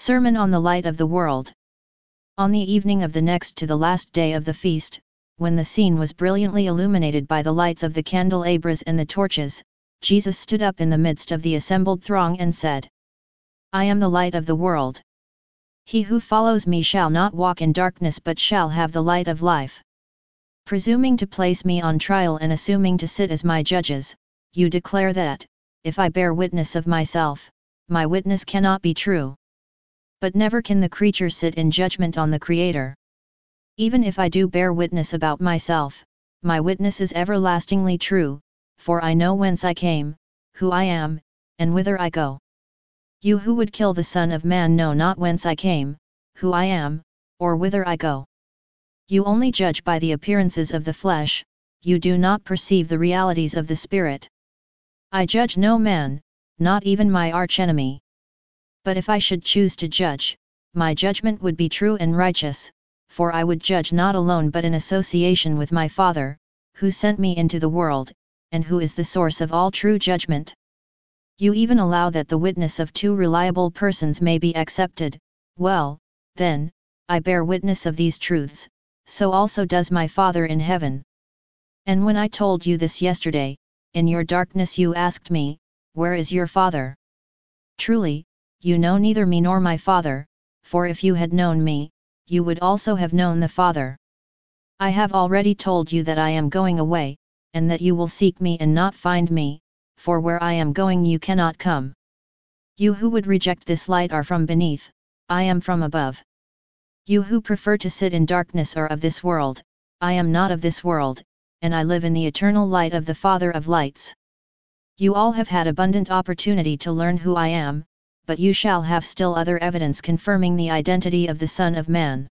Sermon on the Light of the World. On the evening of the next to the last day of the feast, when the scene was brilliantly illuminated by the lights of the candelabras and the torches, Jesus stood up in the midst of the assembled throng and said, "I am the light of the world. He who follows me shall not walk in darkness but shall have the light of life." Presuming to place me on trial and assuming to sit as my judges, you declare that, if I bear witness of myself, my witness cannot be true. But never can the creature sit in judgment on the Creator. Even if I do bear witness about myself, my witness is everlastingly true, for I know whence I came, who I am, and whither I go. You who would kill the Son of Man know not whence I came, who I am, or whither I go. You only judge by the appearances of the flesh, you do not perceive the realities of the Spirit. I judge no man, not even my archenemy. But if I should choose to judge, my judgment would be true and righteous, for I would judge not alone but in association with my Father, who sent me into the world, and who is the source of all true judgment. You even allow that the witness of two reliable persons may be accepted. Well, then, I bear witness of these truths, so also does my Father in heaven. And when I told you this yesterday, in your darkness you asked me, "Where is your Father?" Truly, you know neither me nor my Father, for if you had known me, you would also have known the Father. I have already told you that I am going away, and that you will seek me and not find me, for where I am going you cannot come. You who would reject this light are from beneath, I am from above. You who prefer to sit in darkness are of this world, I am not of this world, and I live in the eternal light of the Father of lights. You all have had abundant opportunity to learn who I am, but you shall have still other evidence confirming the identity of the Son of Man.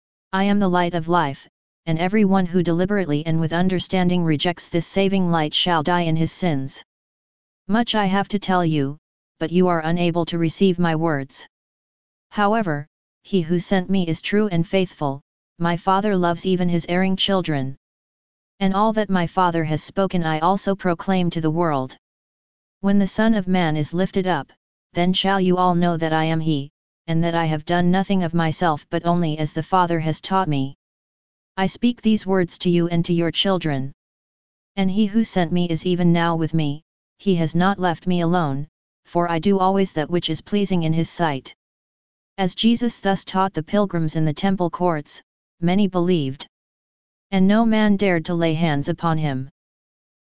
I am the light of life, and everyone who deliberately and with understanding rejects this saving light shall die in his sins. Much I have to tell you, but you are unable to receive my words. However, he who sent me is true and faithful, my Father loves even his erring children. And all that my Father has spoken I also proclaim to the world. When the Son of Man is lifted up, then shall you all know that I am he, and that I have done nothing of myself but only as the Father has taught me. I speak these words to you and to your children. And he who sent me is even now with me, he has not left me alone, for I do always that which is pleasing in his sight. As Jesus thus taught the pilgrims in the temple courts, many believed. And no man dared to lay hands upon him.